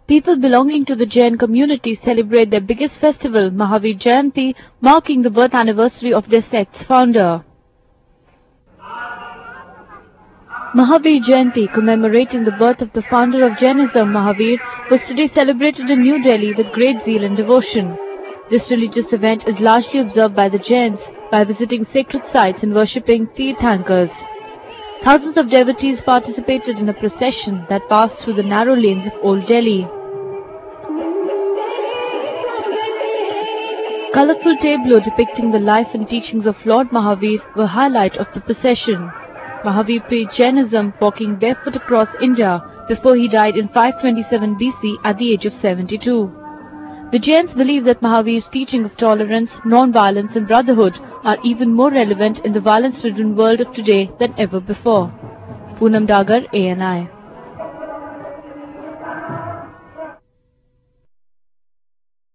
People belonging to the Jain community celebrate their biggest festival, Mahavir Jayanti, marking the birth anniversary of their sect's founder. Mahavir Jayanti, commemorating the birth of the founder of Jainism, Mahavir, was today celebrated in New Delhi with great zeal and devotion. This religious event is largely observed by the Jains by visiting sacred sites and worshipping Tirthankars. Thousands of devotees participated in a procession that passed through the narrow lanes of Old Delhi. Colorful tableaux depicting the life and teachings of Lord Mahavir were highlight of the procession. Mahavir preached Jainism walking barefoot across India before he died in 527 BC at the age of 72. The Jains believe that Mahavir's teaching of tolerance, non-violence and brotherhood are even more relevant in the violence-ridden world of today than ever before. Poonam Dagar, ANI.